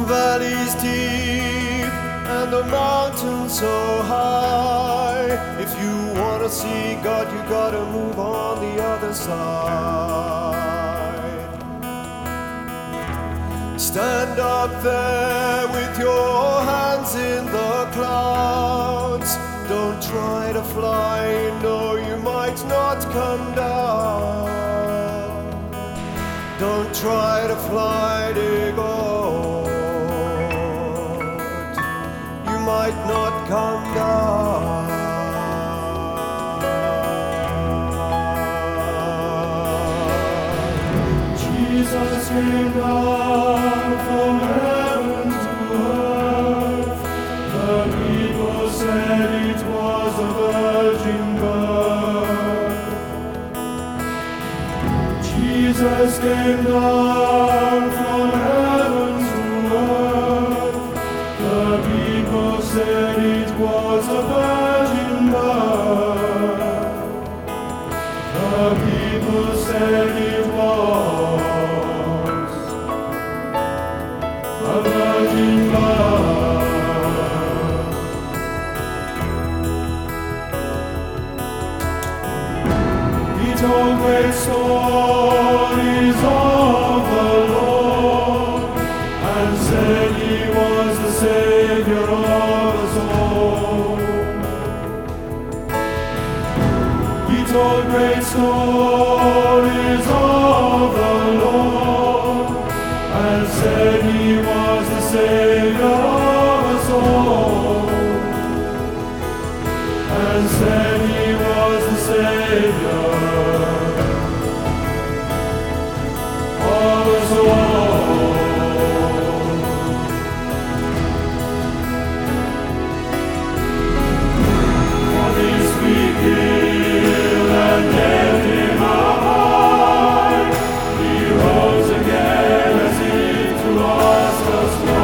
valleys deep and the mountains so high. If you wanna see God, you gotta move on the other side. Stand up there with your hands in the clouds. Don't try to fly, no, you might not come down. Don't try to fly to God, you might not come down. Jesus came down from heaven to earth. The people said it was a virgin birth. Jesus came down from heaven to earth. The people said it was a virgin birth. The people said it was a virgin birth. He told great stories of the Lord and said he was the Savior of us all. He told great stories of the Lord and said he was the Savior of us all. And said he was the Savior of us all. For this we kill and left him alive. He rose again as if to ask us why.